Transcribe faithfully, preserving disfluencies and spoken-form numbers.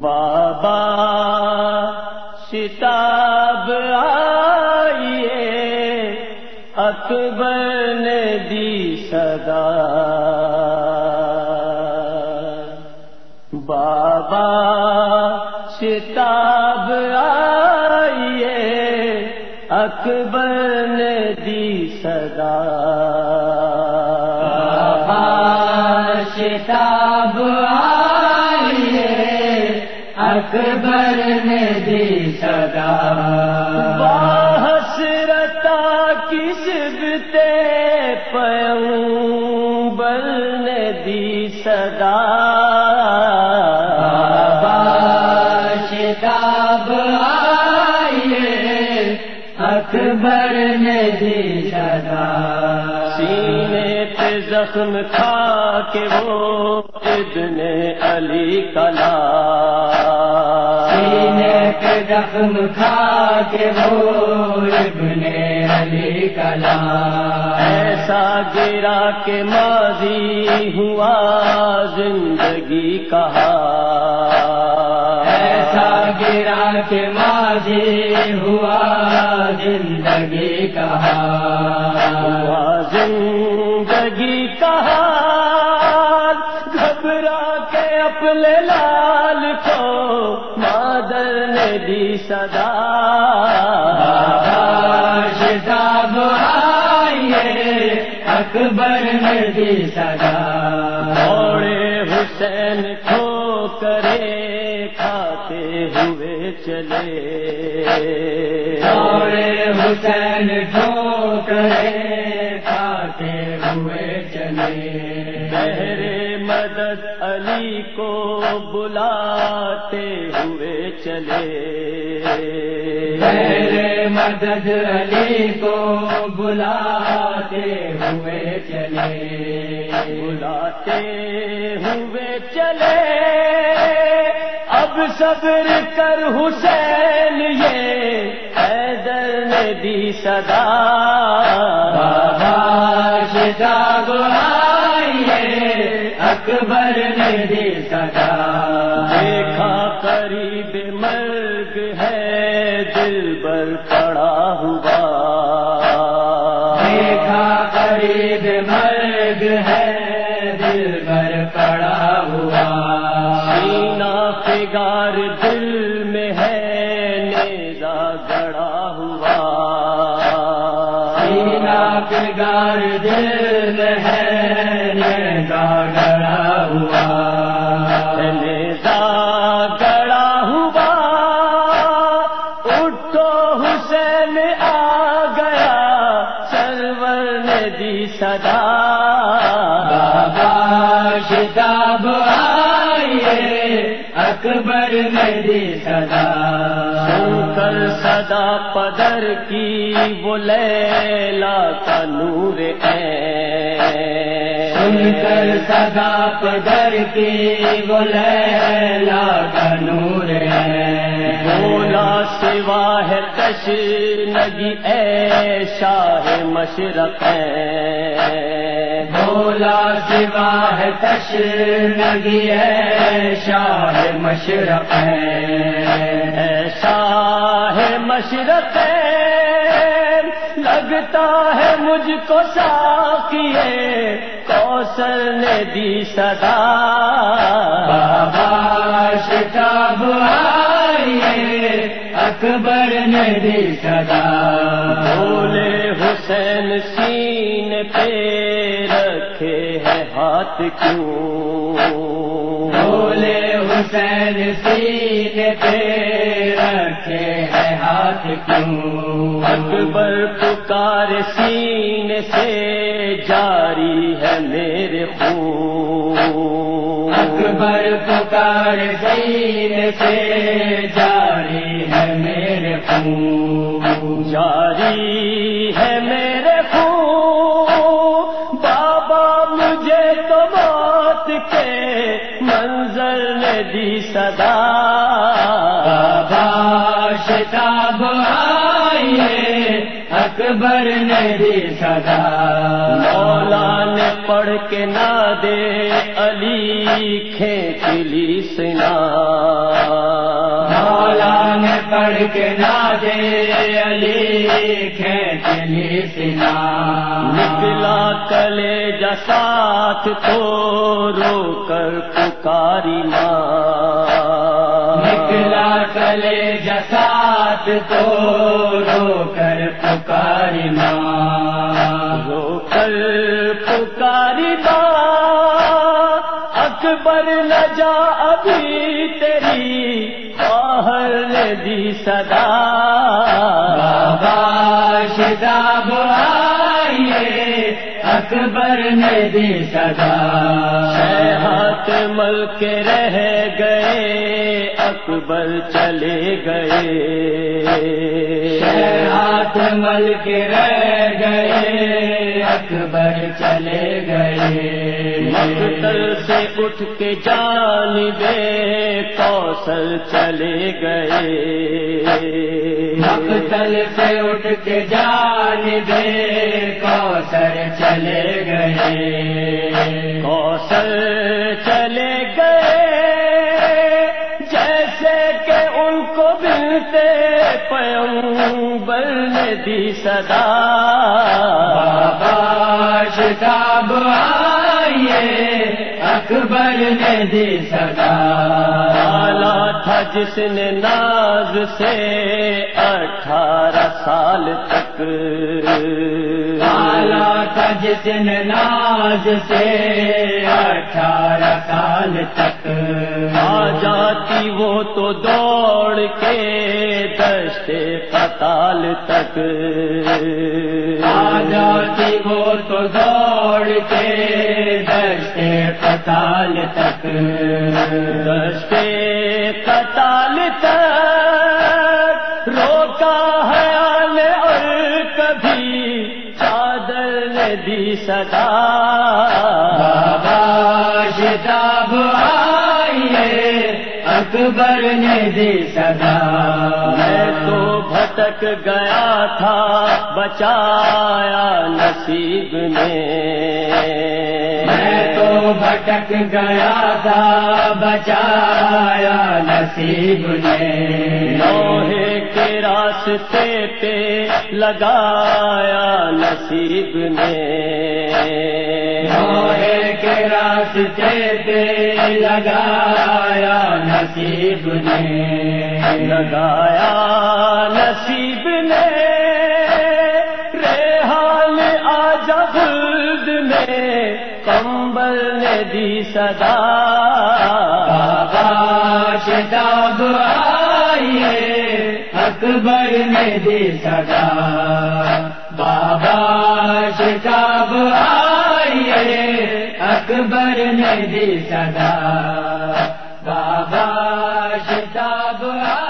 بابا شتاب آئیے، اکبر نے دی صدا۔ بابا شتاب آئیے، اکبر نے دی صدا۔ بابا شتاب آئیے، اکبر نے دی صدا۔ باحسرتا کس بتے پیغمبر نے دی صدا۔ بابا شتاب آئیے، اکبر نے دی صدا۔ سینے پہ زخم کھا کے وہ ابن علی کلا، سینے پہ زخم کھا کے وہ ابن علی کلا۔ ایسا گرا کہ ماضی ہوا زندگی کہا، ایسا گرا کہ ماضی ہوا زندگی کہا۔ ہوا زندگی کہا، گھبرا کے اپنے لال کو مادر نے دی صدا۔ بابا شتاب آئیے، اکبر نے دی صدا۔ دوڑے حسین ٹھوکرے کھاتے ہوئے چلے، دوڑے حسین ٹھوکرے کھاتے ہوئے چلے۔ بہرے مدد علی کو بلاتے ہوئے چلے، میرے مدد علی کو بلاتے ہوئے چلے، بلاتے ہوئے چلے۔ اب صبر کر حسین، یہ حیدر نے دی صدا۔ بابا شتاب آئیے، اکبر نے دی صدا۔ دیکھا قریب مرگ ہے دل بر پڑا ہوا، دیکھا قریب مرگ ہے دل بر پڑا ہوا۔ سینہ فگار دل میں ہے نیزہ گڑا ہوا، سینہ فگار دل میں ہے نیزہ گڑا ہوا۔ نیزہ گڑا ہوا، اٹھو حسین آ گیا، سرور نے دی صدا۔ بابا شتاب آئیے، اکبر نے دی صدا۔ سن کر صدا پدر کی وہ لیلا کا نور عین، سن کر صدا پدر کی وہ لیلا کا نور ہے۔ بولا سوا ہے تشنگی اے شاہ مشرق ہے، بولا سوا ہے تشنگی ہے شاہ مشرق ہے، اے شاہ مشرق ہے۔ لگتا ہے مجھ کو ساقیے کوثر نے دی صدا۔ بابا شتاب آئیے، اکبر نے دی صدا۔ بولے حسین سینے پہ رکھے ہیں ہاتھ کیوں، بولے حسین سینے پہ رکھے ہیں ہاتھ کیوں۔ اکبر پکار سینے سے جاری ہے میرے خون، اکبر پکار سینے سے جاری ہے میرے خون، جاری ہے میرے خون۔ بابا مجھے تو موت کے منظر نے دی صدا۔ بابا شتاب آئیے، اکبر نے دی صدا۔ مولا نے پڑھ کے نہ دے علی کھینچ لی سنا پڑھ کے نادے علی کھینچ لی سنا نکلا کلیجہ ساتھ تو رو کر پکاری ماں نکلا کلیجہ ساتھ تو رو کر پکاری ماں رو کر پکاری ماں اکبر نہ جا ابھی تیری باہر نے دی صدا بابا شتاب آئیے اکبر نے دی صدا ہاتھ مل کے رہ گئے اکبر چلے گئے ہاتھ مل کے رہ گئے اکبر چلے گئے مقتل سے اٹھ کے جانب کوثر چلے گئے مقتل سے اٹھ کے جانب کوثر چلے گئے کوثر چلے گئے جیسے کہ ان کو بنتے پیغمبر نے دی صدا بابا شتاب آئیے اکبر نے دی صدا آلہ تھا جس نے ناز سے اٹھارہ سال تک آلہ تھا جس نے ناز سے اٹھارہ سال تک آ جاتی وہ تو دوڑ کے دشت قتال تک آ جاتی وہ تو دوڑ کے دشت قتال تک دشت قتال تک روکا حیال اور کبھی چادر نے دی صدا بابا شتاب آئیے اکبر نے دی صدا میں تو بھٹک گیا تھا بچایا نصیب نے میں تو بھٹک گیا تھا بچایا نصیب نے لوہے کے راستے پہ لگایا نصیب نے لوہے کے راستے پہ لگایا نصیب نے لگایا نصیب نے ریحان آجا خلد میں کمبل نے دی صدا بابا شتاب آئیے اکبر نے دی صدا بابا شتاب آئیے اکبر نے دی صدا بابا شتاب